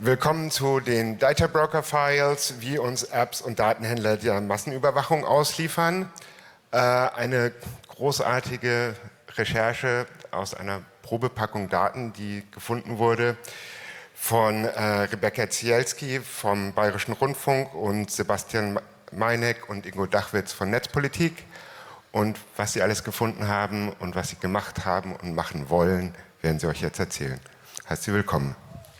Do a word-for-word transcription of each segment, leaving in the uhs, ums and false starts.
Willkommen zu den Data Broker Files, wie uns Apps und Datenhändler der Massenüberwachung ausliefern. Äh, eine großartige Recherche aus einer Probepackung Daten, die gefunden wurde von äh, Rebecca Zielski vom Bayerischen Rundfunk und Sebastian Meineck und Ingo Dachwitz von Netzpolitik. Und was sie alles gefunden haben und was sie gemacht haben und machen wollen, werden sie euch jetzt erzählen. Herzlich willkommen.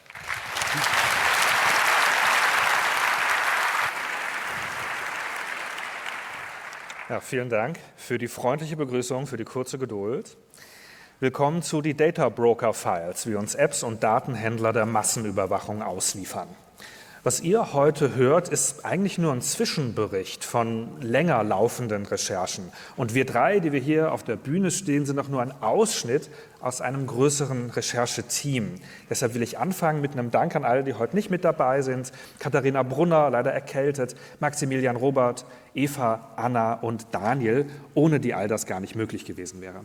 Ja, vielen Dank für die freundliche Begrüßung, für die kurze Geduld. Willkommen zu die Data Broker Files, wie uns Apps und Datenhändler der Massenüberwachung ausliefern. Was ihr heute hört, ist eigentlich nur ein Zwischenbericht von länger laufenden Recherchen. Und wir drei, die wir hier auf der Bühne stehen, sind auch nur ein Ausschnitt aus einem größeren Rechercheteam. Deshalb will ich anfangen mit einem Dank an alle, die heute nicht mit dabei sind. Katharina Brunner, leider erkältet, Maximilian Robert, Eva, Anna und Daniel, ohne die all das gar nicht möglich gewesen wäre.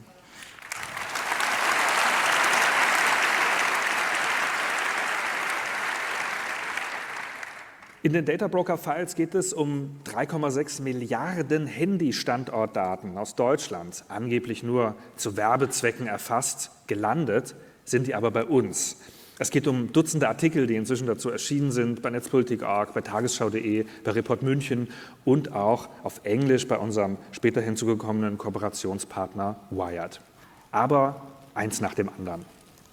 In den Data Broker Files geht es um drei Komma sechs Milliarden Handy-Standortdaten aus Deutschland, angeblich nur zu Werbezwecken erfasst, gelandet sind die aber bei uns. Es geht um Dutzende Artikel, die inzwischen dazu erschienen sind, bei Netzpolitik Punkt org, bei Tagesschau Punkt de, bei Report München und auch auf Englisch bei unserem später hinzugekommenen Kooperationspartner Wired. Aber eins nach dem anderen.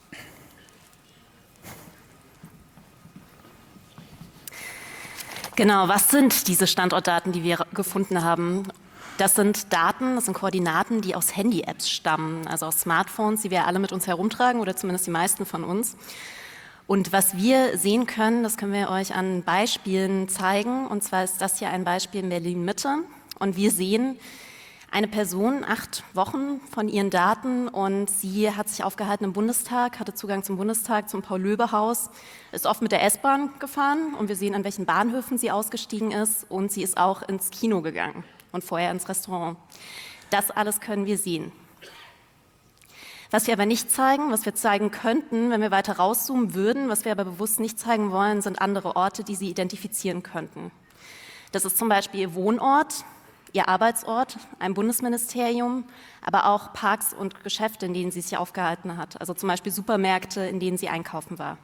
Genau, was sind diese Standortdaten, die wir gefunden haben? Das sind Daten, das sind Koordinaten, die aus Handy-Apps stammen, also aus Smartphones, die wir alle mit uns herumtragen oder zumindest die meisten von uns. Und was wir sehen können, das können wir euch an Beispielen zeigen. Und zwar ist das hier ein Beispiel in Berlin-Mitte. Und wir sehen eine Person, acht Wochen von ihren Daten, und sie hat sich aufgehalten im Bundestag, hatte Zugang zum Bundestag, zum Paul-Löbe-Haus, ist oft mit der S-Bahn gefahren und wir sehen, an welchen Bahnhöfen sie ausgestiegen ist, und sie ist auch ins Kino gegangen und vorher ins Restaurant. Das alles können wir sehen. Was wir aber nicht zeigen, was wir zeigen könnten, wenn wir weiter rauszoomen würden, was wir aber bewusst nicht zeigen wollen, sind andere Orte, die sie identifizieren könnten. Das ist zum Beispiel ihr Wohnort, ihr Arbeitsort, ein Bundesministerium, aber auch Parks und Geschäfte, in denen sie sich aufgehalten hat, also zum Beispiel Supermärkte, in denen sie einkaufen war.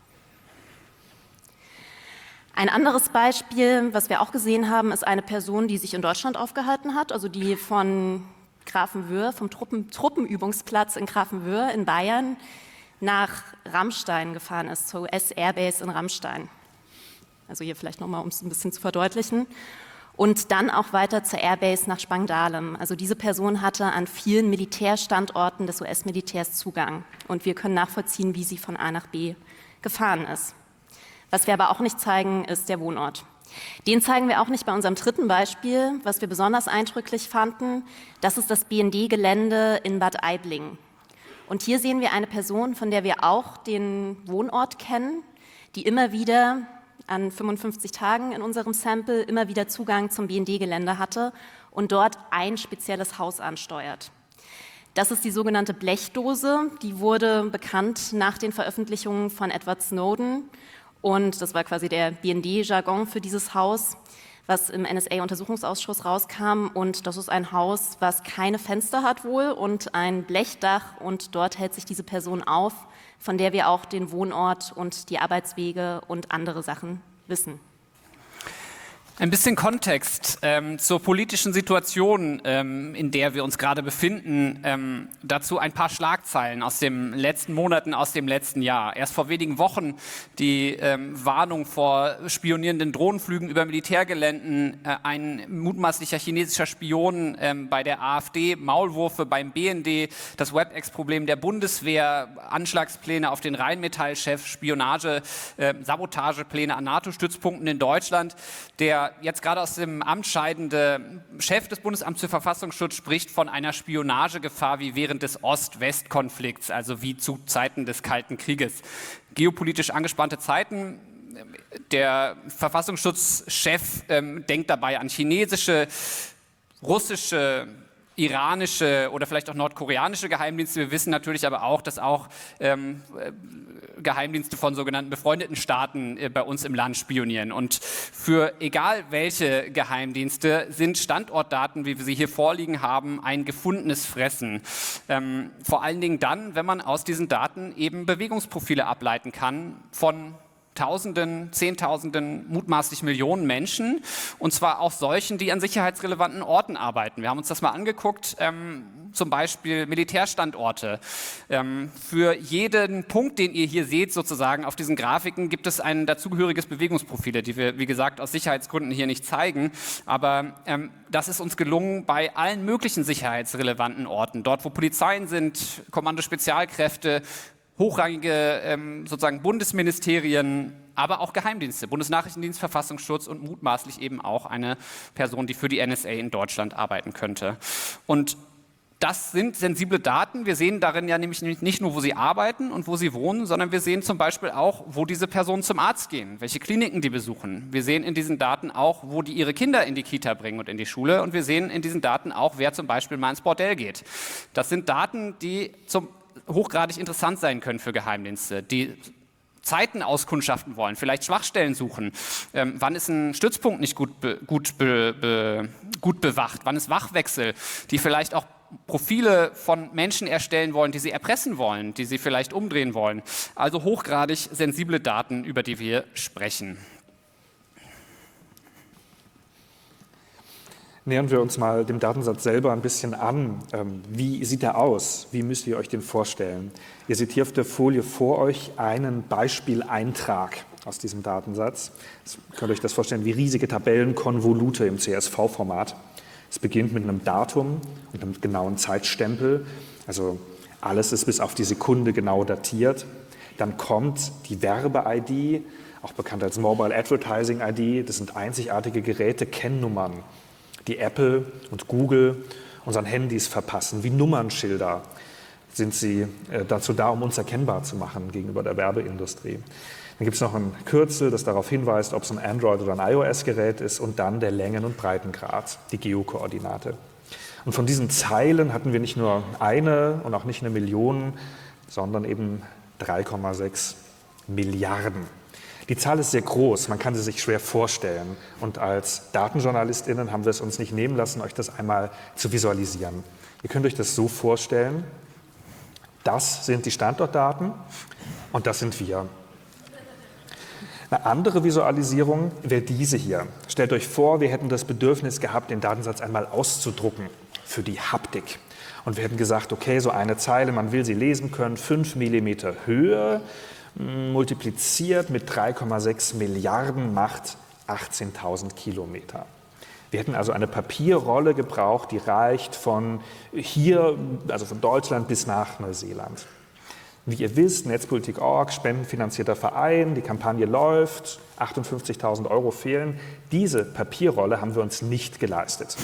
Ein anderes Beispiel, was wir auch gesehen haben, ist eine Person, die sich in Deutschland aufgehalten hat, also die von Grafenwöhr, vom Truppen, Truppenübungsplatz in Grafenwöhr in Bayern nach Ramstein gefahren ist, zur U S-Airbase in Ramstein. Also hier vielleicht nochmal, um es ein bisschen zu verdeutlichen. Und dann auch weiter zur Airbase nach Spangdahlem. Also diese Person hatte an vielen Militärstandorten des U S-Militärs Zugang. Und wir können nachvollziehen, wie sie von A nach B gefahren ist. Was wir aber auch nicht zeigen, ist der Wohnort. Den zeigen wir auch nicht bei unserem dritten Beispiel, was wir besonders eindrücklich fanden. Das ist das B N D-Gelände in Bad Aibling. Und hier sehen wir eine Person, von der wir auch den Wohnort kennen, die immer wieder an fünfundfünfzig Tagen in unserem Sample immer wieder Zugang zum B N D-Gelände hatte und dort ein spezielles Haus ansteuert. Das ist die sogenannte Blechdose, die wurde bekannt nach den Veröffentlichungen von Edward Snowden, und das war quasi der B N D-Jargon für dieses Haus, was im N S A-Untersuchungsausschuss rauskam, und das ist ein Haus, was keine Fenster hat wohl und ein Blechdach, und dort hält sich diese Person auf, von der wir auch den Wohnort und die Arbeitswege und andere Sachen wissen. Ein bisschen Kontext ähm, zur politischen Situation, ähm, in der wir uns gerade befinden. Ähm, dazu ein paar Schlagzeilen aus den letzten Monaten, aus dem letzten Jahr. Erst vor wenigen Wochen die ähm, Warnung vor spionierenden Drohnenflügen über Militärgeländen, äh, ein mutmaßlicher chinesischer Spion ähm, bei der AfD, Maulwürfe beim B N D, das WebEx-Problem der Bundeswehr, Anschlagspläne auf den Rheinmetall-Chef, Spionage, äh, Sabotagepläne an NATO-Stützpunkten in Deutschland. Der jetzt gerade aus dem Amt scheidende Chef des Bundesamts für Verfassungsschutz spricht von einer Spionagegefahr wie während des Ost-West-Konflikts, also wie zu Zeiten des Kalten Krieges. Geopolitisch angespannte Zeiten. Der Verfassungsschutzchef ähm, denkt dabei an chinesische, russische, iranische oder vielleicht auch nordkoreanische Geheimdienste. Wir wissen natürlich aber auch, dass auch ähm, Geheimdienste von sogenannten befreundeten Staaten äh, bei uns im Land spionieren. Und für egal welche Geheimdienste sind Standortdaten, wie wir sie hier vorliegen haben, ein gefundenes Fressen. Ähm, vor allen Dingen dann, wenn man aus diesen Daten eben Bewegungsprofile ableiten kann von Tausenden, Zehntausenden, mutmaßlich Millionen Menschen, und zwar auch solchen, die an sicherheitsrelevanten Orten arbeiten. Wir haben uns das mal angeguckt, ähm, zum Beispiel Militärstandorte. Ähm, für jeden Punkt, den ihr hier seht, sozusagen auf diesen Grafiken, gibt es ein dazugehöriges Bewegungsprofile, die wir, wie gesagt, aus Sicherheitsgründen hier nicht zeigen. Aber ähm, das ist uns gelungen bei allen möglichen sicherheitsrelevanten Orten. Dort, wo Polizeien sind, Kommando Spezialkräfte, hochrangige ähm, sozusagen Bundesministerien, aber auch Geheimdienste, Bundesnachrichtendienst, Verfassungsschutz und mutmaßlich eben auch eine Person, die für die N S A in Deutschland arbeiten könnte. Und das sind sensible Daten. Wir sehen darin ja nämlich nicht nur, wo sie arbeiten und wo sie wohnen, sondern wir sehen zum Beispiel auch, wo diese Personen zum Arzt gehen, welche Kliniken die besuchen. Wir sehen in diesen Daten auch, wo die ihre Kinder in die Kita bringen und in die Schule. Und wir sehen in diesen Daten auch, wer zum Beispiel mal ins Bordell geht. Das sind Daten, die zum hochgradig interessant sein können für Geheimdienste, die Zeiten auskundschaften wollen, vielleicht Schwachstellen suchen. Ähm, wann ist ein Stützpunkt nicht gut, be, gut, be, be, gut bewacht? Wann ist Wachwechsel? Die vielleicht auch Profile von Menschen erstellen wollen, die sie erpressen wollen, die sie vielleicht umdrehen wollen. Also hochgradig sensible Daten, über die wir sprechen. Nähern wir uns mal dem Datensatz selber ein bisschen an. Ähm, wie sieht er aus? Wie müsst ihr euch den vorstellen? Ihr seht hier auf der Folie vor euch einen Beispieleintrag aus diesem Datensatz. Ihr könnt euch das vorstellen wie riesige Tabellenkonvolute im C S V-Format. Es beginnt mit einem Datum und einem genauen Zeitstempel. Also alles ist bis auf die Sekunde genau datiert. Dann kommt die Werbe-I D, auch bekannt als Mobile Advertising I D. Das sind einzigartige Geräte, Kennnummern, die Apple und Google unseren Handys verpassen. Wie Nummernschilder sind sie äh, dazu da, um uns erkennbar zu machen gegenüber der Werbeindustrie. Dann gibt es noch ein Kürzel, das darauf hinweist, ob es ein Android- oder ein iOS-Gerät ist, und dann der Längen- und Breitengrad, die Geokoordinate. Und von diesen Zeilen hatten wir nicht nur eine und auch nicht eine Million, sondern eben drei Komma sechs Milliarden. Die Zahl ist sehr groß, man kann sie sich schwer vorstellen. Und als DatenjournalistInnen haben wir es uns nicht nehmen lassen, euch das einmal zu visualisieren. Ihr könnt euch das so vorstellen, das sind die Standortdaten und das sind wir. Eine andere Visualisierung wäre diese hier. Stellt euch vor, wir hätten das Bedürfnis gehabt, den Datensatz einmal auszudrucken für die Haptik. Und wir hätten gesagt, okay, so eine Zeile, man will sie lesen können, fünf Millimeter Höhe, multipliziert mit drei Komma sechs Milliarden macht achtzehntausend Kilometer. Wir hätten also eine Papierrolle gebraucht, die reicht von hier, also von Deutschland bis nach Neuseeland. Wie ihr wisst, Netzpolitik Punkt org, spendenfinanzierter Verein, die Kampagne läuft, achtundfünfzigtausend Euro fehlen. Diese Papierrolle haben wir uns nicht geleistet.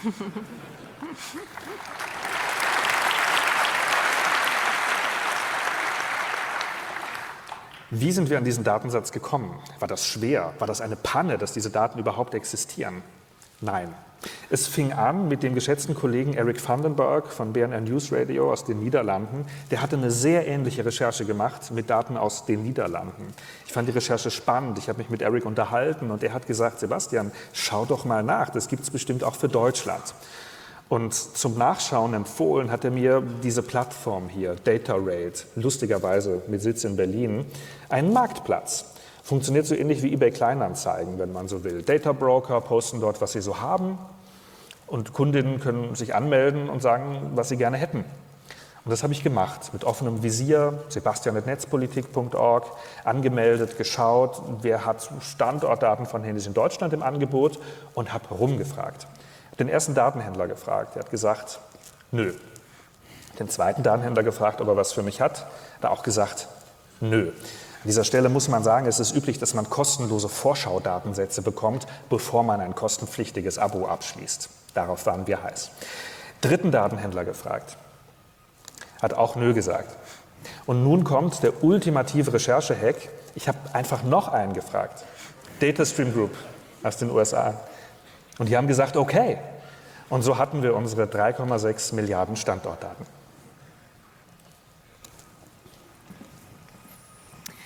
Wie sind wir an diesen Datensatz gekommen? War das schwer? War das eine Panne, dass diese Daten überhaupt existieren? Nein. Es fing an mit dem geschätzten Kollegen Eric Vandenberg von B N R News Radio aus den Niederlanden. Der hatte eine sehr ähnliche Recherche gemacht mit Daten aus den Niederlanden. Ich fand die Recherche spannend. Ich habe mich mit Eric unterhalten und er hat gesagt, Sebastian, schau doch mal nach, das gibt es bestimmt auch für Deutschland. Und zum Nachschauen empfohlen hat er mir diese Plattform hier, DataRaid, lustigerweise mit Sitz in Berlin, einen Marktplatz. Funktioniert so ähnlich wie eBay Kleinanzeigen, wenn man so will. Databroker posten dort, was sie so haben, und Kundinnen können sich anmelden und sagen, was sie gerne hätten. Und das habe ich gemacht, mit offenem Visier, sebastian at netzpolitik punkt org, angemeldet, geschaut, wer hat Standortdaten von Handys in Deutschland im Angebot, und habe rumgefragt. Den ersten Datenhändler gefragt, der hat gesagt, nö. Den zweiten Datenhändler gefragt, ob er was für mich hat, hat er auch gesagt, nö. An dieser Stelle muss man sagen, es ist üblich, dass man kostenlose Vorschaudatensätze bekommt, bevor man ein kostenpflichtiges Abo abschließt. Darauf waren wir heiß. Dritten Datenhändler gefragt, hat auch nö gesagt. Und nun kommt der ultimative Recherche-Hack. Ich habe einfach noch einen gefragt, Datastream Group aus den U S A. Und die haben gesagt, okay. Und so hatten wir unsere drei Komma sechs Milliarden Standortdaten.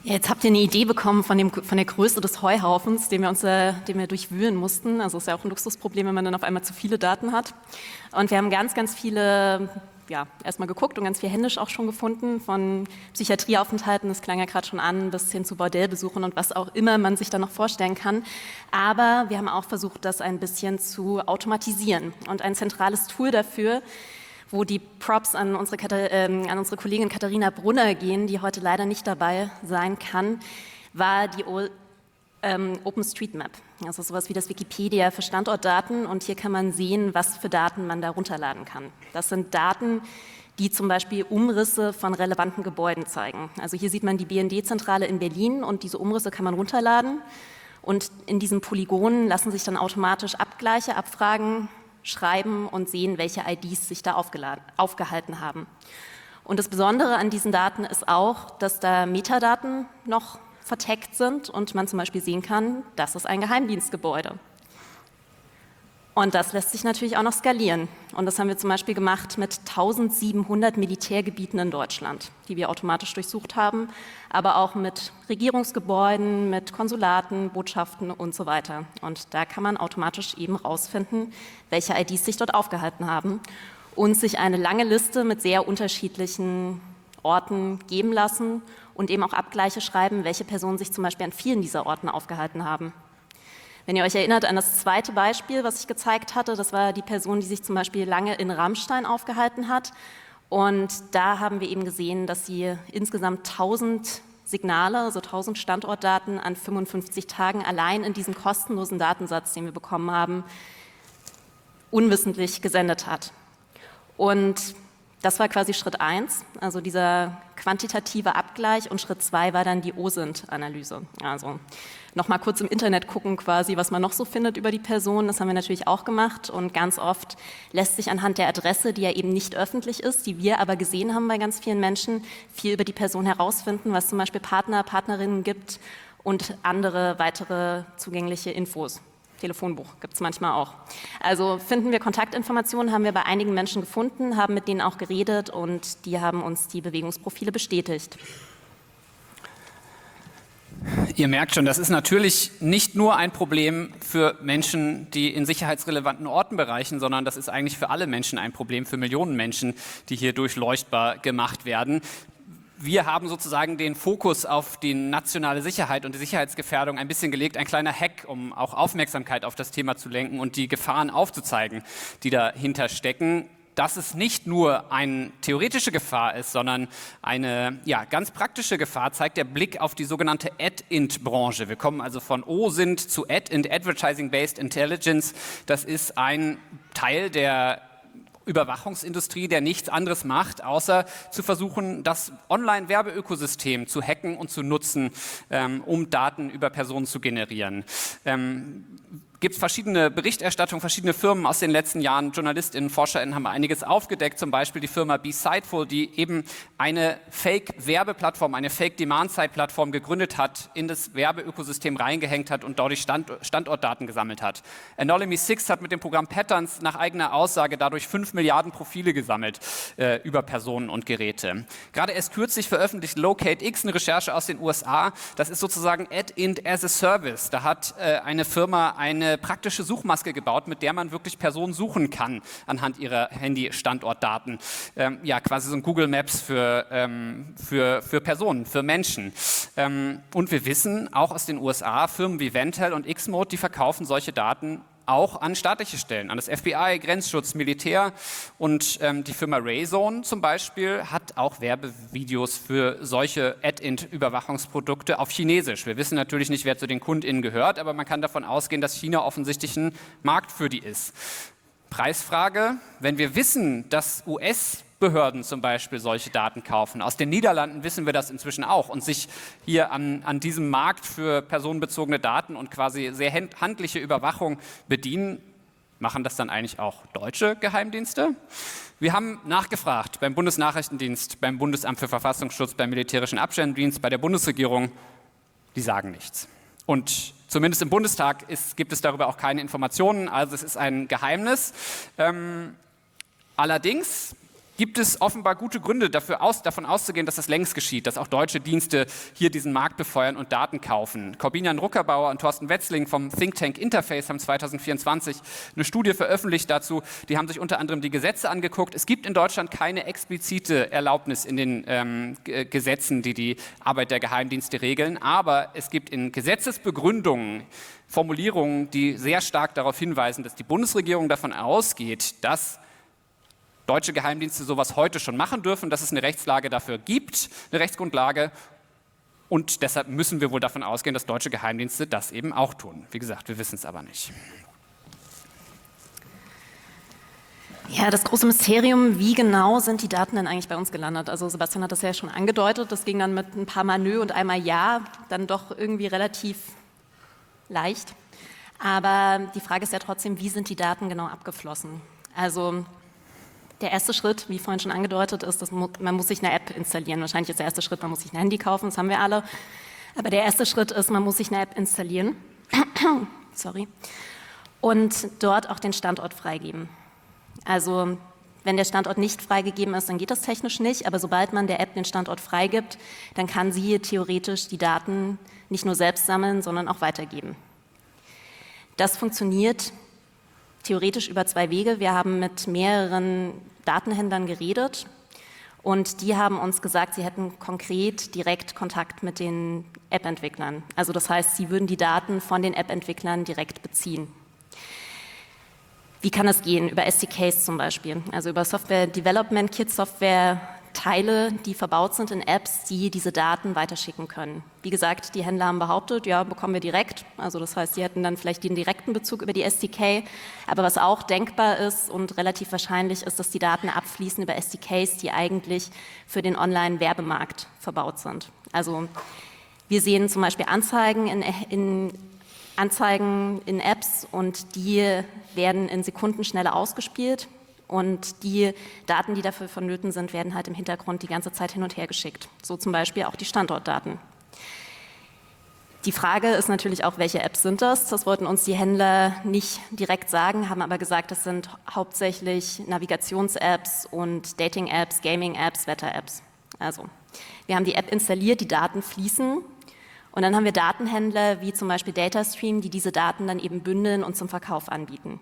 Ja, jetzt habt ihr eine Idee bekommen von, dem, von der Größe des Heuhaufens, den wir, uns, äh, den wir durchwühlen mussten. Also es ist ja auch ein Luxusproblem, wenn man dann auf einmal zu viele Daten hat. Und wir haben ganz, ganz viele, ja, erstmal geguckt und ganz viel händisch auch schon gefunden, von Psychiatrieaufenthalten, das klang ja gerade schon an, bis hin zu Bordellbesuchen und was auch immer man sich da noch vorstellen kann. Aber wir haben auch versucht, das ein bisschen zu automatisieren. Und ein zentrales Tool dafür, wo die Props an unsere, äh, an unsere Kollegin Katharina Brunner gehen, die heute leider nicht dabei sein kann, war die ähm, OpenStreetMap. Also sowas wie das Wikipedia für Standortdaten. Und hier kann man sehen, was für Daten man da runterladen kann. Das sind Daten, die zum Beispiel Umrisse von relevanten Gebäuden zeigen. Also hier sieht man die B N D-Zentrale in Berlin und diese Umrisse kann man runterladen. Und in diesen Polygonen lassen sich dann automatisch Abgleiche, Abfragen schreiben und sehen, welche I Ds sich da aufgehalten haben. Und das Besondere an diesen Daten ist auch, dass da Metadaten noch verteckt sind und man zum Beispiel sehen kann, das ist ein Geheimdienstgebäude. Und das lässt sich natürlich auch noch skalieren. Und das haben wir zum Beispiel gemacht mit eintausendsiebenhundert Militärgebieten in Deutschland, die wir automatisch durchsucht haben, aber auch mit Regierungsgebäuden, mit Konsulaten, Botschaften und so weiter. Und da kann man automatisch eben rausfinden, welche I Ds sich dort aufgehalten haben und sich eine lange Liste mit sehr unterschiedlichen Orten geben lassen und eben auch Abgleiche schreiben, welche Personen sich zum Beispiel an vielen dieser Orten aufgehalten haben. Wenn ihr euch erinnert an das zweite Beispiel, was ich gezeigt hatte, das war die Person, die sich zum Beispiel lange in Rammstein aufgehalten hat. Und da haben wir eben gesehen, dass sie insgesamt tausend Signale, also tausend Standortdaten an fünfundfünfzig Tagen allein in diesem kostenlosen Datensatz, den wir bekommen haben, unwissentlich gesendet hat. Und das war quasi Schritt eins, also dieser quantitative Abgleich, und Schritt zwei war dann die O S I N T-Analyse. Also nochmal kurz im Internet gucken quasi, was man noch so findet über die Person, das haben wir natürlich auch gemacht, und ganz oft lässt sich anhand der Adresse, die ja eben nicht öffentlich ist, die wir aber gesehen haben bei ganz vielen Menschen, viel über die Person herausfinden, was zum Beispiel Partner, Partnerinnen gibt und andere weitere zugängliche Infos. Telefonbuch gibt es manchmal auch. Also finden wir Kontaktinformationen, haben wir bei einigen Menschen gefunden, haben mit denen auch geredet und die haben uns die Bewegungsprofile bestätigt. Ihr merkt schon, das ist natürlich nicht nur ein Problem für Menschen, die in sicherheitsrelevanten Orten bereichen, sondern das ist eigentlich für alle Menschen ein Problem, für Millionen Menschen, die hier durchleuchtbar gemacht werden. Wir haben sozusagen den Fokus auf die nationale Sicherheit und die Sicherheitsgefährdung ein bisschen gelegt, ein kleiner Hack, um auch Aufmerksamkeit auf das Thema zu lenken und die Gefahren aufzuzeigen, die dahinter stecken. Dass es nicht nur eine theoretische Gefahr ist, sondern eine ja, ganz praktische Gefahr, zeigt der Blick auf die sogenannte Ad Int-Branche. Wir kommen also von O S I N T zu Ad Int, Advertising-Based Intelligence. Das ist ein Teil der Überwachungsindustrie, der nichts anderes macht, außer zu versuchen, das Online-Werbeökosystem zu hacken und zu nutzen, ähm, um Daten über Personen zu generieren. Ähm, gibt es verschiedene Berichterstattungen, verschiedene Firmen aus den letzten Jahren, JournalistInnen, ForscherInnen haben einiges aufgedeckt, zum Beispiel die Firma BeSightful, die eben eine Fake-Werbeplattform, eine Fake-Demand-Side-Plattform gegründet hat, in das Werbeökosystem reingehängt hat und dadurch Stand, Standortdaten gesammelt hat. Anonymous six hat mit dem Programm Patterns nach eigener Aussage dadurch fünf Milliarden Profile gesammelt äh, über Personen und Geräte. Gerade erst kürzlich veröffentlicht LocateX eine Recherche aus den U S A, das ist sozusagen Ad Int as a Service. Da hat äh, eine Firma eine praktische Suchmaske gebaut, mit der man wirklich Personen suchen kann anhand ihrer Handy-Standortdaten. Ähm, ja, quasi so ein Google Maps für, ähm, für, für Personen, für Menschen. Ähm, und wir wissen auch aus den U S A, Firmen wie Ventel und X-Mode, die verkaufen solche Daten auch an staatliche Stellen, an das F B I, Grenzschutz, Militär, und ähm, die Firma Rayzone zum Beispiel hat auch Werbevideos für solche Ad-Int-Überwachungsprodukte auf Chinesisch. Wir wissen natürlich nicht, wer zu den KundInnen gehört, aber man kann davon ausgehen, dass China offensichtlich ein Markt für die ist. Preisfrage: Wenn wir wissen, dass U S Behörden zum Beispiel solche Daten kaufen. Aus den Niederlanden wissen wir das inzwischen auch und sich hier an, an diesem Markt für personenbezogene Daten und quasi sehr handliche Überwachung bedienen. Machen das dann eigentlich auch deutsche Geheimdienste? Wir haben nachgefragt beim Bundesnachrichtendienst, beim Bundesamt für Verfassungsschutz, beim Militärischen Abschirmdienst, bei der Bundesregierung. Die sagen nichts. Und zumindest im Bundestag ist, gibt es darüber auch keine Informationen, also es ist ein Geheimnis. Ähm, allerdings gibt es offenbar gute Gründe dafür aus, davon auszugehen, dass das längst geschieht, dass auch deutsche Dienste hier diesen Markt befeuern und Daten kaufen. Corbinian Ruckerbauer und Thorsten Wetzling vom Think Tank Interface haben zwanzig vierundzwanzig eine Studie veröffentlicht dazu. Die haben sich unter anderem die Gesetze angeguckt. Es gibt in Deutschland keine explizite Erlaubnis in den ähm, Gesetzen, die die Arbeit der Geheimdienste regeln, aber es gibt in Gesetzesbegründungen Formulierungen, die sehr stark darauf hinweisen, dass die Bundesregierung davon ausgeht, dass deutsche Geheimdienste sowas heute schon machen dürfen, dass es eine Rechtslage dafür gibt, eine Rechtsgrundlage. Und deshalb müssen wir wohl davon ausgehen, dass deutsche Geheimdienste das eben auch tun. Wie gesagt, wir wissen es aber nicht. Ja, das große Mysterium, wie genau sind die Daten denn eigentlich bei uns gelandet? Also Sebastian hat das ja schon angedeutet, das ging dann mit ein paar Mal Nö und einmal Ja, dann doch irgendwie relativ leicht. Aber die Frage ist ja trotzdem, wie sind die Daten genau abgeflossen? Also der erste Schritt, wie vorhin schon angedeutet, ist, dass man muss sich eine App installieren. Wahrscheinlich ist der erste Schritt, man muss sich ein Handy kaufen, das haben wir alle. Aber der erste Schritt ist, man muss sich eine App installieren. Sorry. Und dort auch den Standort freigeben. Also wenn der Standort nicht freigegeben ist, dann geht das technisch nicht. Aber sobald man der App den Standort freigibt, dann kann sie theoretisch die Daten nicht nur selbst sammeln, sondern auch weitergeben. Das funktioniert theoretisch über zwei Wege. Wir haben mit mehreren Datenhändlern geredet und die haben uns gesagt, sie hätten konkret direkt Kontakt mit den App-Entwicklern. Also das heißt, sie würden die Daten von den App-Entwicklern direkt beziehen. Wie kann das gehen? Über S D Ks zum Beispiel, also über Software Development Kit, Software-Teile, die verbaut sind in Apps, die diese Daten weiterschicken können. Wie gesagt, die Händler haben behauptet, ja, bekommen wir direkt. Also das heißt, sie hätten dann vielleicht den direkten Bezug über die S D K. Aber was auch denkbar ist und relativ wahrscheinlich ist, dass die Daten abfließen über S D Ks, die eigentlich für den Online-Werbemarkt verbaut sind. Also wir sehen zum Beispiel Anzeigen in, in Anzeigen in Apps und die werden in Sekundenschnelle ausgespielt und die Daten, die dafür vonnöten sind, werden halt im Hintergrund die ganze Zeit hin und her geschickt. So zum Beispiel auch die Standortdaten. Die Frage ist natürlich auch, welche Apps sind das? Das wollten uns die Händler nicht direkt sagen, haben aber gesagt, das sind hauptsächlich Navigations-Apps und Dating-Apps, Gaming-Apps, Wetter-Apps. Also, wir haben die App installiert, die Daten fließen. Und dann haben wir Datenhändler wie zum Beispiel Datastream, die diese Daten dann eben bündeln und zum Verkauf anbieten.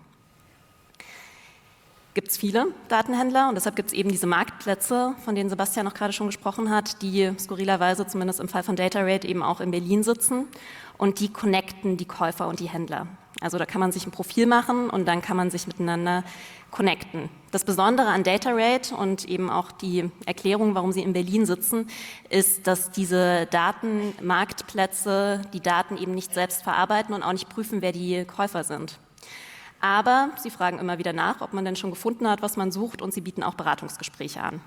Gibt es viele Datenhändler und deshalb gibt es eben diese Marktplätze, von denen Sebastian noch gerade schon gesprochen hat, die skurrilerweise zumindest im Fall von DataRate eben auch in Berlin sitzen und die connecten die Käufer und die Händler. Also da kann man sich ein Profil machen und dann kann man sich miteinander connecten. Das Besondere an DataRate und eben auch die Erklärung, warum sie in Berlin sitzen, ist, dass diese Datenmarktplätze die Daten eben nicht selbst verarbeiten und auch nicht prüfen, wer die Käufer sind. Aber sie fragen immer wieder nach, ob man denn schon gefunden hat, was man sucht, und sie bieten auch Beratungsgespräche an.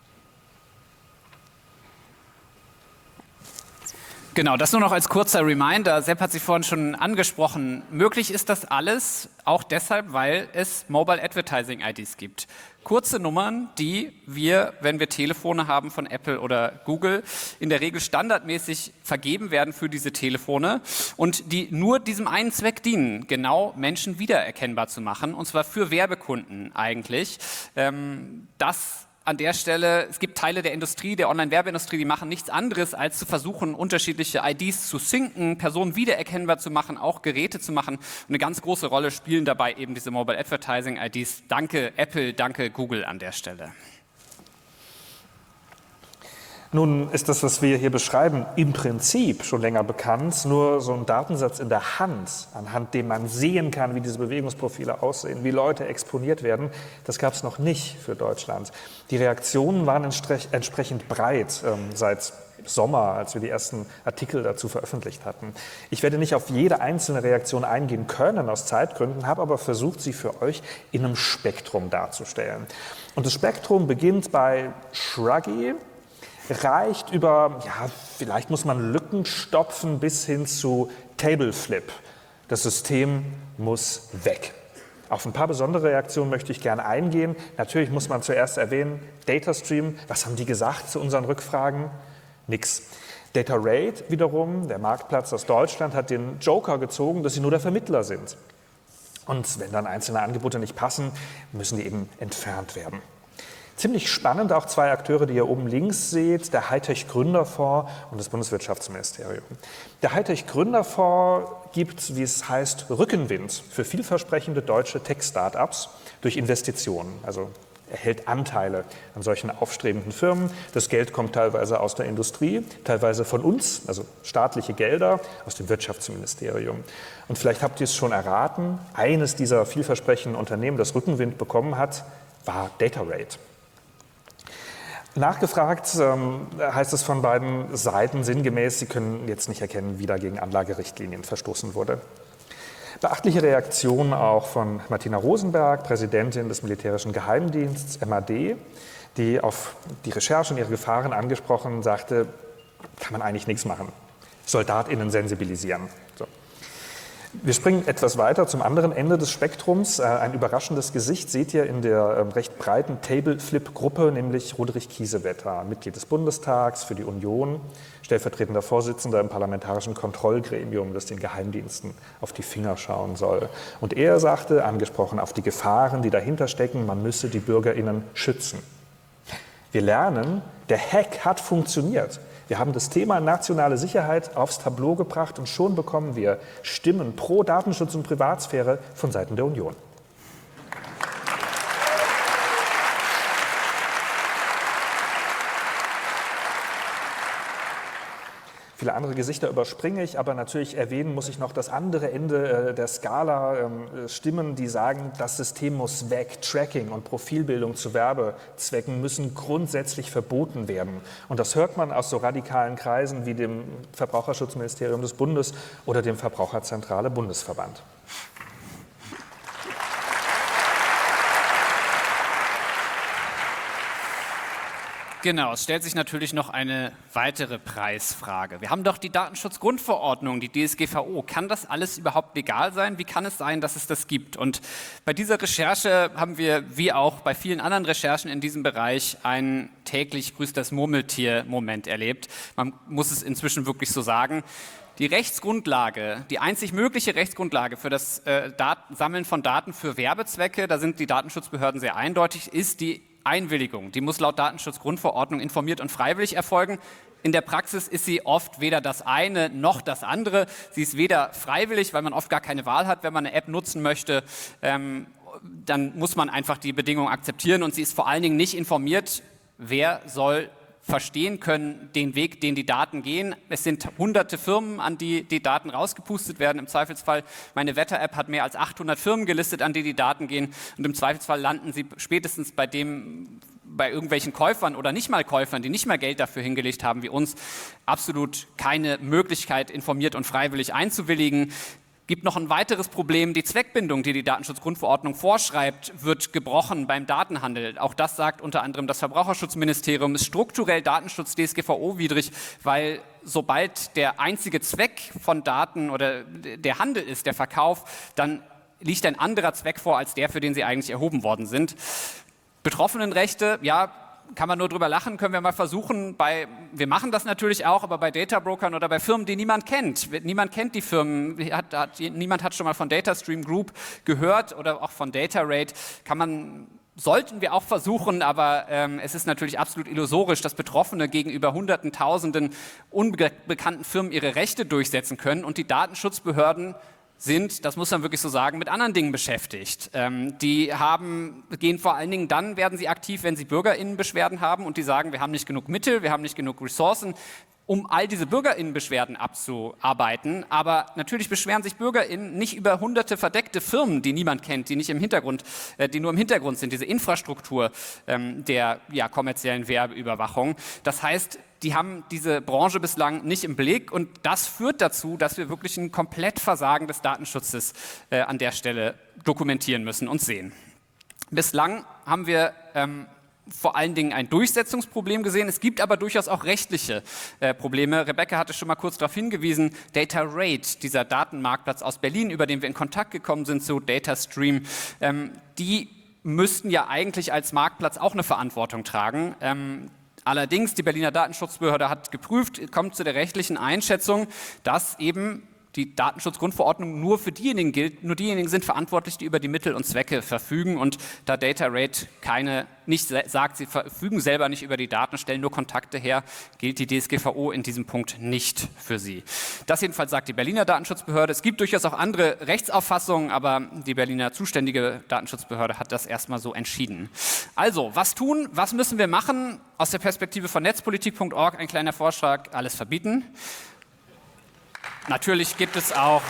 Genau, das nur noch als kurzer Reminder. Sepp hat sich vorhin schon angesprochen. Möglich ist das alles auch deshalb, weil es Mobile Advertising I Ds gibt. Kurze Nummern, die wir, wenn wir Telefone haben von Apple oder Google, in der Regel standardmäßig vergeben werden für diese Telefone und die nur diesem einen Zweck dienen, genau Menschen wiedererkennbar zu machen, und zwar für Werbekunden eigentlich. Ähm, das An der Stelle, es gibt Teile der Industrie, der Online-Werbeindustrie, die machen nichts anderes, als zu versuchen, unterschiedliche I Ds zu synken, Personen wiedererkennbar zu machen, auch Geräte zu machen. Und eine ganz große Rolle spielen dabei eben diese Mobile Advertising I Ds. Danke Apple, danke Google an der Stelle. Nun ist das, was wir hier beschreiben, im Prinzip schon länger bekannt. Nur so ein Datensatz in der Hand, anhand dem man sehen kann, wie diese Bewegungsprofile aussehen, wie Leute exponiert werden, das gab es noch nicht für Deutschland. Die Reaktionen waren entsprechend breit ähm, seit Sommer, als wir die ersten Artikel dazu veröffentlicht hatten. Ich werde nicht auf jede einzelne Reaktion eingehen können aus Zeitgründen, habe aber versucht, sie für euch in einem Spektrum darzustellen. Und das Spektrum beginnt bei Shruggy, reicht über, ja, vielleicht muss man Lücken stopfen, bis hin zu Tableflip. Das System muss weg. Auf ein paar besondere Reaktionen möchte ich gerne eingehen. Natürlich muss man zuerst erwähnen, Datastream, was haben die gesagt zu unseren Rückfragen? Nix. DataRate wiederum, der Marktplatz aus Deutschland, hat den Joker gezogen, dass sie nur der Vermittler sind. Und wenn dann einzelne Angebote nicht passen, müssen die eben entfernt werden. Ziemlich spannend auch zwei Akteure, die ihr oben links seht, der Hightech-Gründerfonds und das Bundeswirtschaftsministerium. Der Hightech-Gründerfonds gibt, wie es heißt, Rückenwind für vielversprechende deutsche Tech-Startups durch Investitionen, also erhält Anteile an solchen aufstrebenden Firmen. Das Geld kommt teilweise aus der Industrie, teilweise von uns, also staatliche Gelder aus dem Wirtschaftsministerium. Und vielleicht habt ihr es schon erraten, eines dieser vielversprechenden Unternehmen, das Rückenwind bekommen hat, war DataRate. Nachgefragt ähm, heißt es von beiden Seiten sinngemäß, sie können jetzt nicht erkennen, wie da gegen Anlagerichtlinien verstoßen wurde. Beachtliche Reaktion auch von Martina Rosenberg, Präsidentin des Militärischen Geheimdienstes M A D, die auf die Recherche und ihre Gefahren angesprochen sagte, kann man eigentlich nichts machen. SoldatInnen sensibilisieren. So. Wir springen etwas weiter zum anderen Ende des Spektrums. Ein überraschendes Gesicht seht ihr in der recht breiten Tableflip-Gruppe, nämlich Roderich Kiesewetter, Mitglied des Bundestags für die Union, stellvertretender Vorsitzender im parlamentarischen Kontrollgremium, das den Geheimdiensten auf die Finger schauen soll. Und er sagte, angesprochen auf die Gefahren, die dahinter stecken, man müsse die BürgerInnen schützen. Wir lernen, der Hack hat funktioniert. Wir haben das Thema nationale Sicherheit aufs Tableau gebracht und schon bekommen wir Stimmen pro Datenschutz und Privatsphäre von Seiten der Union. Viele andere Gesichter überspringe ich, aber natürlich erwähnen muss ich noch das andere Ende der Skala. Stimmen, die sagen, das System muss weg. Tracking und Profilbildung zu Werbezwecken müssen grundsätzlich verboten werden. Und das hört man aus so radikalen Kreisen wie dem Verbraucherschutzministerium des Bundes oder dem Verbraucherzentrale Bundesverband. Genau, es stellt sich natürlich noch eine weitere Preisfrage. Wir haben doch die Datenschutzgrundverordnung, die D S G V O. Kann das alles überhaupt legal sein? Wie kann es sein, dass es das gibt? Und bei dieser Recherche haben wir, wie auch bei vielen anderen Recherchen in diesem Bereich, einen täglich grüßt das Murmeltier-Moment erlebt. Man muss es inzwischen wirklich so sagen. Die Rechtsgrundlage, die einzig mögliche Rechtsgrundlage für das äh, Sammeln von Daten für Werbezwecke, da sind die Datenschutzbehörden sehr eindeutig, ist die Einwilligung. Die muss laut Datenschutzgrundverordnung informiert und freiwillig erfolgen. In der Praxis ist sie oft weder das eine noch das andere. Sie ist weder freiwillig, weil man oft gar keine Wahl hat, wenn man eine App nutzen möchte. Ähm, dann muss man einfach die Bedingungen akzeptieren. Und sie ist vor allen Dingen nicht informiert, wer soll verstehen können, den Weg, den die Daten gehen. Es sind hunderte Firmen, an die die Daten rausgepustet werden. Im Zweifelsfall, meine Wetter-App hat mehr als achthundert Firmen gelistet, an die die Daten gehen. Und im Zweifelsfall landen sie spätestens bei dem, bei irgendwelchen Käufern oder nicht mal Käufern, die nicht mal Geld dafür hingelegt haben wie uns, absolut keine Möglichkeit, informiert und freiwillig einzuwilligen. Gibt noch ein weiteres Problem, die Zweckbindung, die die Datenschutzgrundverordnung vorschreibt, wird gebrochen beim Datenhandel. Auch das sagt unter anderem das Verbraucherschutzministerium, ist strukturell Datenschutz D S G V O-widrig, weil sobald der einzige Zweck von Daten oder der Handel ist, der Verkauf, dann liegt ein anderer Zweck vor als der, für den sie eigentlich erhoben worden sind. Betroffenenrechte, ja, kann man nur drüber lachen, können wir mal versuchen, bei, wir machen das natürlich auch, aber bei Databrokern oder bei Firmen, die niemand kennt. Niemand kennt die Firmen, hat, hat, niemand hat schon mal von Datastream Group gehört oder auch von DataRate, kann man, sollten wir auch versuchen, aber ähm, es ist natürlich absolut illusorisch, dass Betroffene gegenüber Hunderten, Tausenden unbekannten Firmen ihre Rechte durchsetzen können und die Datenschutzbehörden sind, das muss man wirklich so sagen, mit anderen Dingen beschäftigt. Ähm, die haben, gehen vor allen Dingen dann, werden sie aktiv, wenn sie BürgerInnenbeschwerden haben und die sagen, wir haben nicht genug Mittel, wir haben nicht genug Ressourcen, um all diese BürgerInnenbeschwerden abzuarbeiten. Aber natürlich beschweren sich BürgerInnen nicht über hunderte verdeckte Firmen, die niemand kennt, die nicht im Hintergrund, äh, die nur im Hintergrund sind, diese Infrastruktur ähm, der ja, kommerziellen Werbeüberwachung. Das heißt, die haben diese Branche bislang nicht im Blick und das führt dazu, dass wir wirklich ein Komplettversagen des Datenschutzes äh, an der Stelle dokumentieren müssen und sehen. Bislang haben wir ähm, vor allen Dingen ein Durchsetzungsproblem gesehen. Es gibt aber durchaus auch rechtliche äh, Probleme. Rebecca hatte schon mal kurz darauf hingewiesen, DataRate, dieser Datenmarktplatz aus Berlin, über den wir in Kontakt gekommen sind zu Datastream, ähm, die müssten ja eigentlich als Marktplatz auch eine Verantwortung tragen. Ähm, Allerdings, die Berliner Datenschutzbehörde hat geprüft, kommt zu der rechtlichen Einschätzung, dass eben die Datenschutzgrundverordnung nur für diejenigen gilt, nur diejenigen sind verantwortlich, die über die Mittel und Zwecke verfügen. Und da DataRate keine, nicht sagt, sie verfügen selber nicht über die Daten, stellen nur Kontakte her, gilt die D S G V O in diesem Punkt nicht für sie. Das jedenfalls sagt die Berliner Datenschutzbehörde. Es gibt durchaus auch andere Rechtsauffassungen, aber die Berliner zuständige Datenschutzbehörde hat das erstmal so entschieden. Also, was tun? Was müssen wir machen? Aus der Perspektive von netzpolitik punkt org ein kleiner Vorschlag, alles verbieten. Natürlich gibt es auch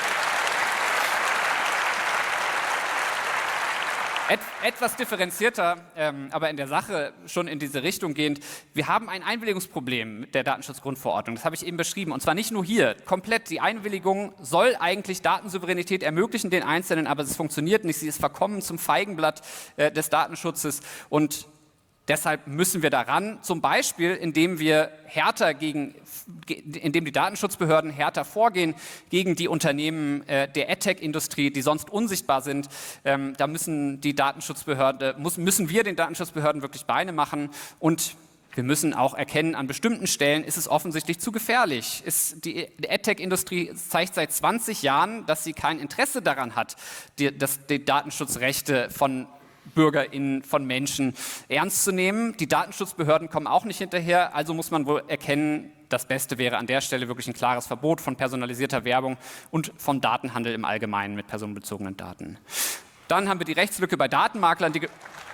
et etwas differenzierter, ähm, aber in der Sache schon in diese Richtung gehend. Wir haben ein Einwilligungsproblem mit der Datenschutzgrundverordnung. Das habe ich eben beschrieben. Und zwar nicht nur hier. Komplett die Einwilligung soll eigentlich Datensouveränität ermöglichen den Einzelnen, aber es funktioniert nicht. Sie ist verkommen zum Feigenblatt äh, des Datenschutzes und deshalb müssen wir daran, zum Beispiel, indem wir härter gegen, indem die Datenschutzbehörden härter vorgehen gegen die Unternehmen äh, der AdTech-Industrie, die sonst unsichtbar sind. Ähm, da müssen die Datenschutzbehörden, muss, müssen wir den Datenschutzbehörden wirklich Beine machen und wir müssen auch erkennen, an bestimmten Stellen ist es offensichtlich zu gefährlich. Ist die AdTech-Industrie zeigt seit zwanzig Jahren, dass sie kein Interesse daran hat, die, dass die Datenschutzrechte von BürgerInnen, von Menschen ernst zu nehmen. Die Datenschutzbehörden kommen auch nicht hinterher, also muss man wohl erkennen, das Beste wäre an der Stelle wirklich ein klares Verbot von personalisierter Werbung und von Datenhandel im Allgemeinen mit personenbezogenen Daten. Dann haben wir die Rechtslücke bei Datenmaklern, die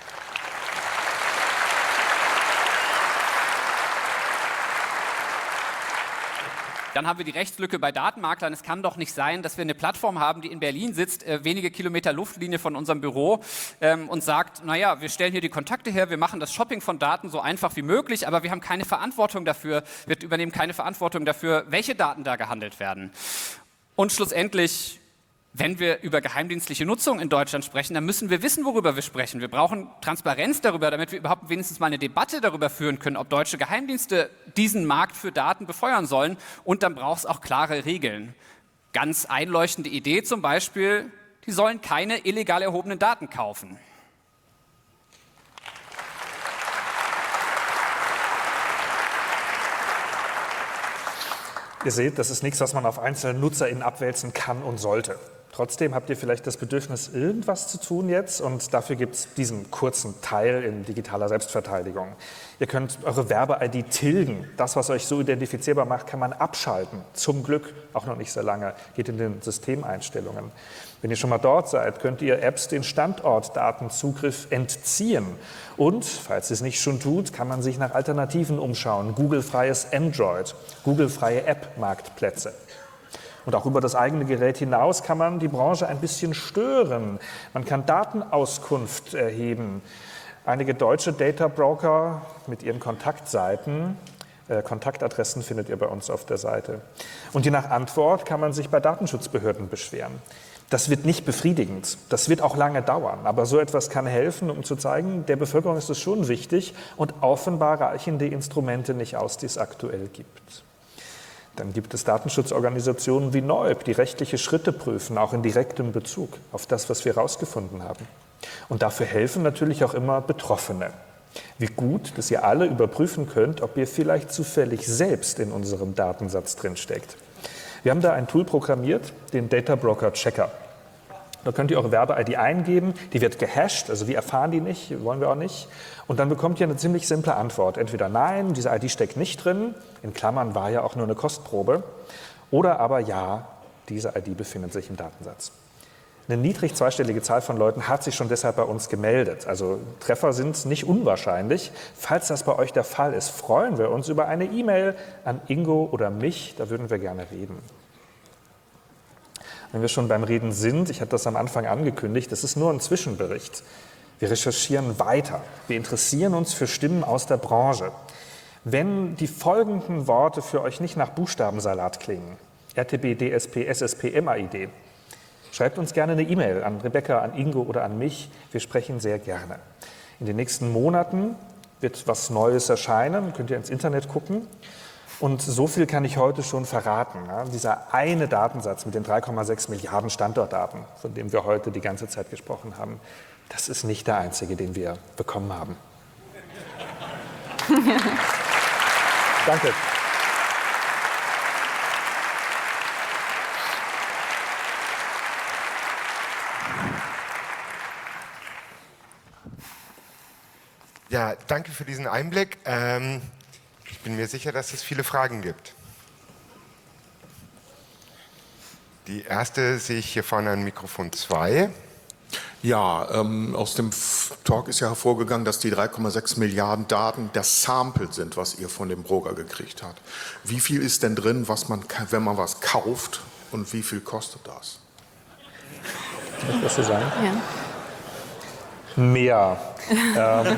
Dann haben wir die Rechtslücke bei Datenmaklern. Es kann doch nicht sein, dass wir eine Plattform haben, die in Berlin sitzt, äh, wenige Kilometer Luftlinie von unserem Büro ähm, und sagt, naja, wir stellen hier die Kontakte her, wir machen das Shopping von Daten so einfach wie möglich, aber wir haben keine Verantwortung dafür, wir übernehmen keine Verantwortung dafür, welche Daten da gehandelt werden. Und schlussendlich, wenn wir über geheimdienstliche Nutzung in Deutschland sprechen, dann müssen wir wissen, worüber wir sprechen. Wir brauchen Transparenz darüber, damit wir überhaupt wenigstens mal eine Debatte darüber führen können, ob deutsche Geheimdienste diesen Markt für Daten befeuern sollen. Und dann braucht es auch klare Regeln. Ganz einleuchtende Idee zum Beispiel, die sollen keine illegal erhobenen Daten kaufen. Ihr seht, das ist nichts, was man auf einzelne NutzerInnen abwälzen kann und sollte. Trotzdem habt ihr vielleicht das Bedürfnis, irgendwas zu tun jetzt und dafür gibt es diesen kurzen Teil in digitaler Selbstverteidigung. Ihr könnt eure Werbe-I D tilgen. Das, was euch so identifizierbar macht, kann man abschalten. Zum Glück auch noch nicht so lange. Geht in den Systemeinstellungen. Wenn ihr schon mal dort seid, könnt ihr Apps den Standortdatenzugriff entziehen. Und, falls ihr es nicht schon tut, kann man sich nach Alternativen umschauen. Google-freies Android, Google-freie App-Marktplätze. Und auch über das eigene Gerät hinaus kann man die Branche ein bisschen stören. Man kann Datenauskunft erheben. Einige deutsche Data Broker mit ihren Kontaktseiten, äh, Kontaktadressen findet ihr bei uns auf der Seite. Und je nach Antwort kann man sich bei Datenschutzbehörden beschweren. Das wird nicht befriedigend, das wird auch lange dauern, aber so etwas kann helfen, um zu zeigen, der Bevölkerung ist es schon wichtig und offenbar reichen die Instrumente nicht aus, die es aktuell gibt. Dann gibt es Datenschutzorganisationen wie Neub, die rechtliche Schritte prüfen, auch in direktem Bezug auf das, was wir herausgefunden haben. Und dafür helfen natürlich auch immer Betroffene. Wie gut, dass ihr alle überprüfen könnt, ob ihr vielleicht zufällig selbst in unserem Datensatz drinsteckt. Wir haben da ein Tool programmiert, den Data Broker Checker. Da könnt ihr eure Werbe-I D eingeben, die wird gehasht, also wir erfahren die nicht, wollen wir auch nicht. Und dann bekommt ihr eine ziemlich simple Antwort. Entweder nein, diese I D steckt nicht drin, in Klammern war ja auch nur eine Kostprobe, oder aber ja, diese I D befindet sich im Datensatz. Eine niedrig zweistellige Zahl von Leuten hat sich schon deshalb bei uns gemeldet. Also Treffer sind nicht unwahrscheinlich. Falls das bei euch der Fall ist, freuen wir uns über eine E-Mail an Ingo oder mich, da würden wir gerne reden. Wenn wir schon beim Reden sind, ich hatte das am Anfang angekündigt, das ist nur ein Zwischenbericht. Wir recherchieren weiter. Wir interessieren uns für Stimmen aus der Branche. Wenn die folgenden Worte für euch nicht nach Buchstabensalat klingen, R T B, D S P, S S P, M A I D, schreibt uns gerne eine E-Mail an Rebecca, an Ingo oder an mich. Wir sprechen sehr gerne. In den nächsten Monaten wird was Neues erscheinen, könnt ihr ins Internet gucken. Und so viel kann ich heute schon verraten. Ja, dieser eine Datensatz mit den drei Komma sechs Milliarden Standortdaten, von dem wir heute die ganze Zeit gesprochen haben, das ist nicht der einzige, den wir bekommen haben. Danke. Ja, danke für diesen Einblick. Ähm, ich bin mir sicher, dass es viele Fragen gibt. Die erste sehe ich hier vorne an Mikrofon zwei. Ja, ähm, aus dem Talk ist ja hervorgegangen, dass die drei Komma sechs Milliarden Daten das Sample sind, was ihr von dem Broker gekriegt habt. Wie viel ist denn drin, was man, wenn man was kauft, und wie viel kostet das? Kann ich das so sagen? Ja. Mehr. ähm,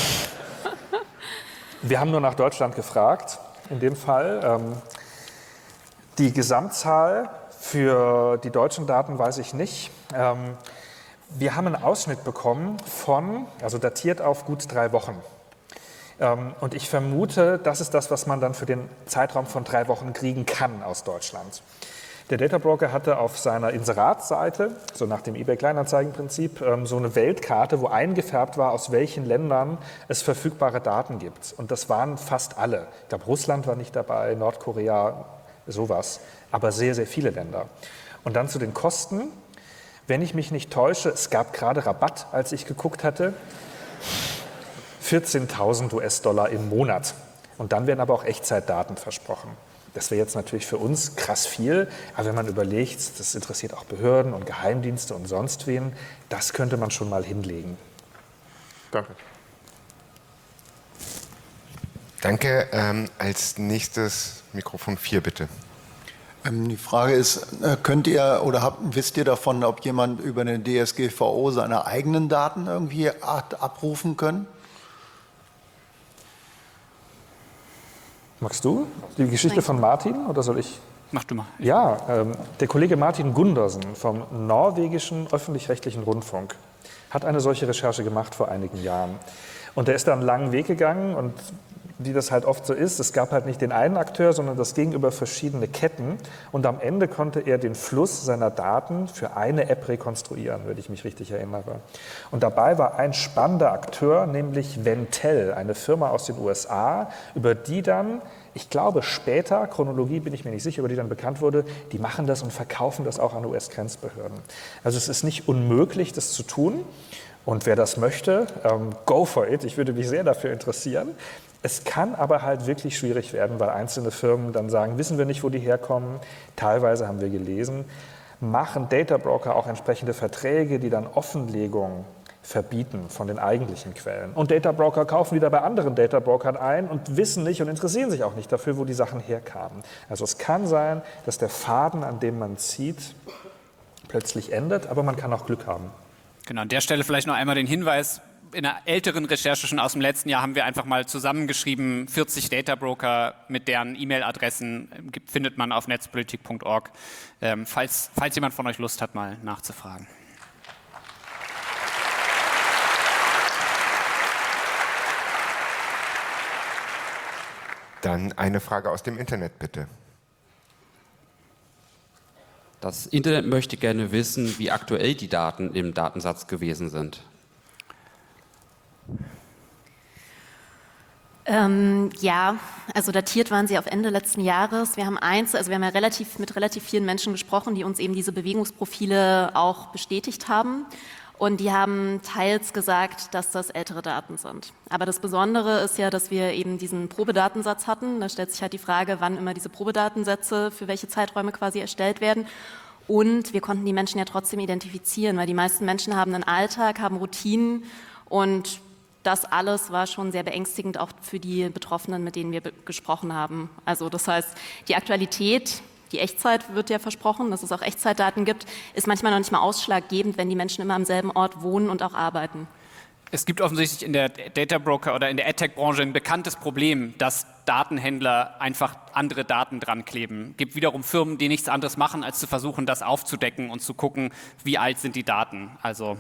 wir haben nur nach Deutschland gefragt, in dem Fall. Ähm, die Gesamtzahl für die deutschen Daten weiß ich nicht. Ähm, wir haben einen Ausschnitt bekommen von, also datiert auf gut drei Wochen. Ähm, und ich vermute, das ist das, was man dann für den Zeitraum von drei Wochen kriegen kann aus Deutschland. Der Data Broker hatte auf seiner Inseratsseite, so nach dem eBay-Kleinanzeigen-Prinzip, so eine Weltkarte, wo eingefärbt war, aus welchen Ländern es verfügbare Daten gibt. Und das waren fast alle. Ich glaube, Russland war nicht dabei, Nordkorea, sowas. Aber sehr, sehr viele Länder. Und dann zu den Kosten. Wenn ich mich nicht täusche, es gab gerade Rabatt, als ich geguckt hatte, vierzehntausend US-Dollar im Monat. Und dann werden aber auch Echtzeitdaten versprochen. Das wäre jetzt natürlich für uns krass viel, aber wenn man überlegt, das interessiert auch Behörden und Geheimdienste und sonst wen, das könnte man schon mal hinlegen. Danke. Danke. Ähm, als nächstes Mikrofon vier, bitte. Ähm, die Frage ist, könnt ihr oder habt, wisst ihr davon, ob jemand über eine D S G V O seine eigenen Daten irgendwie abrufen können? Magst du die Geschichte von Martin oder soll ich? Mach du mal. Ja, ähm, der Kollege Martin Gundersen vom norwegischen öffentlich-rechtlichen Rundfunk hat eine solche Recherche gemacht vor einigen Jahren. Und er ist da einen langen Weg gegangen und wie das halt oft so ist, es gab halt nicht den einen Akteur, sondern das ging über verschiedene Ketten. Und am Ende konnte er den Fluss seiner Daten für eine App rekonstruieren, wenn ich mich richtig erinnere. Und dabei war ein spannender Akteur, nämlich Ventel, eine Firma aus den U S A, über die dann, ich glaube später, Chronologie bin ich mir nicht sicher, über die dann bekannt wurde, die machen das und verkaufen das auch an U S-Grenzbehörden. Also es ist nicht unmöglich, das zu tun. Und wer das möchte, ähm, go for it. Ich würde mich sehr dafür interessieren. Es kann aber halt wirklich schwierig werden, weil einzelne Firmen dann sagen, wissen wir nicht, wo die herkommen. Teilweise haben wir gelesen, machen Data Broker auch entsprechende Verträge, die dann Offenlegung verbieten von den eigentlichen Quellen. Und Data Broker kaufen wieder bei anderen Data Brokern ein und wissen nicht und interessieren sich auch nicht dafür, wo die Sachen herkamen. Also es kann sein, dass der Faden, an dem man zieht, plötzlich endet, aber man kann auch Glück haben. Genau, an der Stelle vielleicht noch einmal den Hinweis, in einer älteren Recherche schon aus dem letzten Jahr haben wir einfach mal zusammengeschrieben, vierzig Data Broker mit deren E-Mail-Adressen findet man auf netzpolitik punkt org, ähm, falls, falls jemand von euch Lust hat, mal nachzufragen. Dann eine Frage aus dem Internet, bitte. Das Internet möchte gerne wissen, wie aktuell die Daten im Datensatz gewesen sind. Ähm, ja, also datiert waren sie auf Ende letzten Jahres. Wir haben eins, also wir haben ja relativ, mit relativ vielen Menschen gesprochen, die uns eben diese Bewegungsprofile auch bestätigt haben. Und die haben teils gesagt, dass das ältere Daten sind. Aber das Besondere ist ja, dass wir eben diesen Probedatensatz hatten. Da stellt sich halt die Frage, wann immer diese Probedatensätze für welche Zeiträume quasi erstellt werden. Und wir konnten die Menschen ja trotzdem identifizieren, weil die meisten Menschen haben einen Alltag, haben Routinen und das alles war schon sehr beängstigend, auch für die Betroffenen, mit denen wir gesprochen haben. Also das heißt, die Aktualität, die Echtzeit wird ja versprochen, dass es auch Echtzeitdaten gibt, ist manchmal noch nicht mal ausschlaggebend, wenn die Menschen immer am selben Ort wohnen und auch arbeiten. Es gibt offensichtlich in der Data Broker oder in der AdTech-Branche ein bekanntes Problem, dass Datenhändler einfach andere Daten dran kleben. Es gibt wiederum Firmen, die nichts anderes machen, als zu versuchen, das aufzudecken und zu gucken, wie alt sind die Daten. Also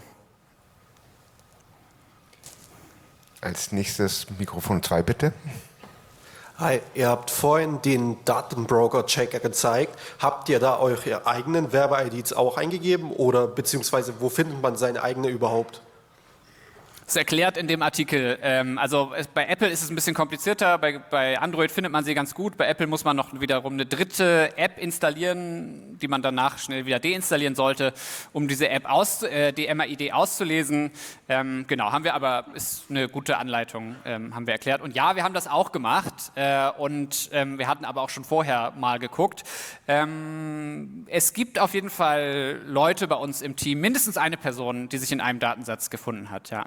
Als nächstes Mikrofon zwei, bitte. Hi, ihr habt vorhin den Datenbroker-Checker gezeigt. Habt ihr da eure eigenen Werbe-I Ds auch eingegeben oder beziehungsweise wo findet man seine eigene überhaupt? Das ist erklärt in dem Artikel. Ähm, also es, bei Apple ist es ein bisschen komplizierter, bei, bei Android findet man sie ganz gut. Bei Apple muss man noch wiederum eine dritte App installieren, die man danach schnell wieder deinstallieren sollte, um diese App, aus, äh, die M A I D auszulesen. Ähm, genau, haben wir aber, ist eine gute Anleitung, ähm, haben wir erklärt. Und ja, wir haben das auch gemacht äh, und ähm, wir hatten aber auch schon vorher mal geguckt. Ähm, es gibt auf jeden Fall Leute bei uns im Team, mindestens eine Person, die sich in einem Datensatz gefunden hat, ja.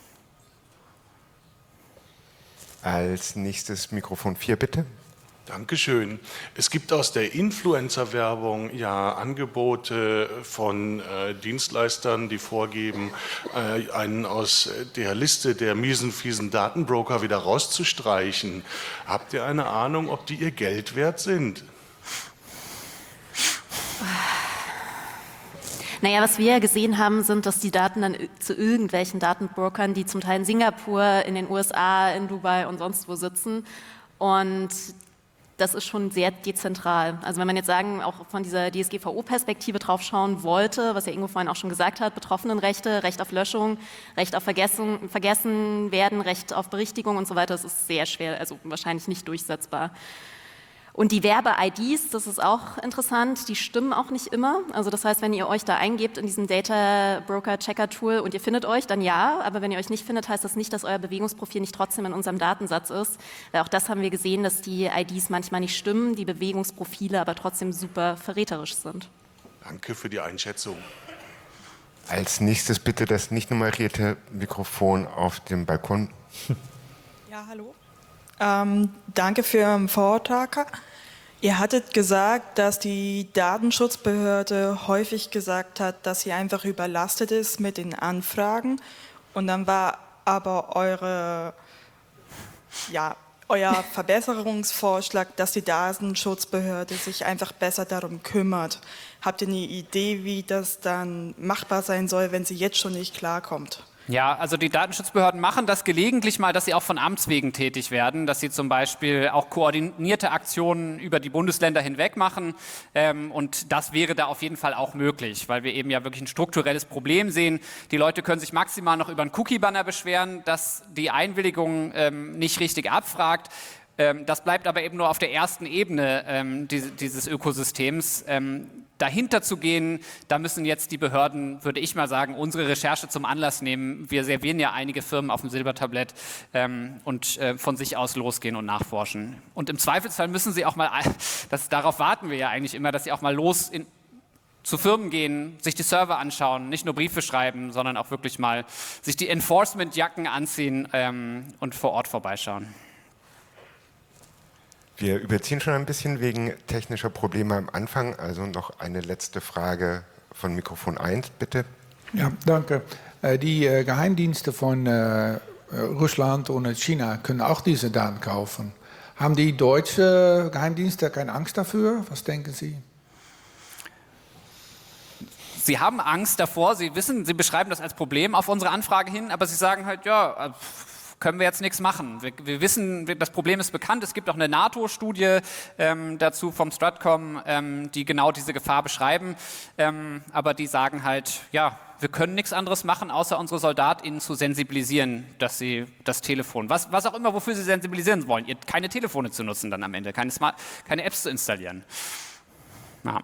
Als nächstes Mikrofon vier, bitte. Dankeschön. Es gibt aus der Influencer-Werbung ja Angebote von äh, Dienstleistern, die vorgeben, äh, einen aus der Liste der miesen, fiesen Datenbroker wieder rauszustreichen. Habt ihr eine Ahnung, ob die ihr Geld wert sind? Naja, was wir gesehen haben, sind, dass die Daten dann zu irgendwelchen Datenbrokern, die zum Teil in Singapur, in den U S A, in Dubai und sonst wo sitzen. Und das ist schon sehr dezentral. Also wenn man jetzt sagen, auch von dieser D S G V O-Perspektive drauf schauen wollte, was ja Ingo vorhin auch schon gesagt hat, Betroffenenrechte, Recht auf Löschung, Recht auf Vergessen, vergessen werden, Recht auf Berichtigung und so weiter, das ist sehr schwer, also wahrscheinlich nicht durchsetzbar. Und die Werbe-I Ds, das ist auch interessant, die stimmen auch nicht immer. Also das heißt, wenn ihr euch da eingebt in diesem Data Broker Checker Tool und ihr findet euch, dann ja. Aber wenn ihr euch nicht findet, heißt das nicht, dass euer Bewegungsprofil nicht trotzdem in unserem Datensatz ist. Weil auch das haben wir gesehen, dass die I Ds manchmal nicht stimmen, die Bewegungsprofile aber trotzdem super verräterisch sind. Danke für die Einschätzung. Als nächstes bitte das nicht nummerierte Mikrofon auf dem Balkon. Ja, hallo. Ähm, danke für den Vortrag. Ihr hattet gesagt, dass die Datenschutzbehörde häufig gesagt hat, dass sie einfach überlastet ist mit den Anfragen. Und dann war aber eure, ja, euer Verbesserungsvorschlag, dass die Datenschutzbehörde sich einfach besser darum kümmert. Habt ihr eine Idee, wie das dann machbar sein soll, wenn sie jetzt schon nicht klarkommt? Ja, also die Datenschutzbehörden machen das gelegentlich mal, dass sie auch von Amts wegen tätig werden, dass sie zum Beispiel auch koordinierte Aktionen über die Bundesländer hinweg machen. Ähm, und das wäre da auf jeden Fall auch möglich, weil wir eben ja wirklich ein strukturelles Problem sehen. Die Leute können sich maximal noch über einen Cookie-Banner beschweren, dass die Einwilligung ähm, nicht richtig abfragt. Ähm, das bleibt aber eben nur auf der ersten Ebene ähm, dieses, dieses Ökosystems. Ähm, dahinter zu gehen, da müssen jetzt die Behörden, würde ich mal sagen, unsere Recherche zum Anlass nehmen. Wir servieren ja einige Firmen auf dem Silbertablett ähm, und äh, von sich aus losgehen und nachforschen. Und im Zweifelsfall müssen sie auch mal, das, darauf warten wir ja eigentlich immer, dass sie auch mal los in, zu Firmen gehen, sich die Server anschauen, nicht nur Briefe schreiben, sondern auch wirklich mal sich die Enforcement-Jacken anziehen ähm, und vor Ort vorbeischauen. Wir überziehen schon ein bisschen wegen technischer Probleme am Anfang. Also noch eine letzte Frage von Mikrofon eins, bitte. Ja, danke. Die Geheimdienste von Russland und China können auch diese Daten kaufen. Haben die deutschen Geheimdienste keine Angst dafür? Was denken Sie? Sie haben Angst davor. Sie wissen, Sie beschreiben das als Problem auf unsere Anfrage hin, aber Sie sagen halt, ja, können wir jetzt nichts machen. Wir, wir wissen, das Problem ist bekannt. Es gibt auch eine NATO-Studie ähm, dazu vom Stratcom, ähm, die genau diese Gefahr beschreiben. Ähm, aber die sagen halt, ja, wir können nichts anderes machen, außer unsere SoldatInnen zu sensibilisieren, dass sie das Telefon, was, was auch immer, wofür sie sensibilisieren wollen, ihr, keine Telefone zu nutzen dann am Ende, keine, Smart, keine Apps zu installieren. Ja.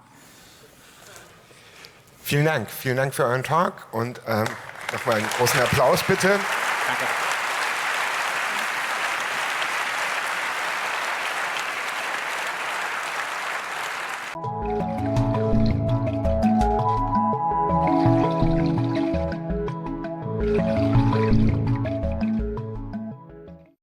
Vielen Dank. Vielen Dank für euren Talk und ähm, nochmal einen großen Applaus bitte. Danke.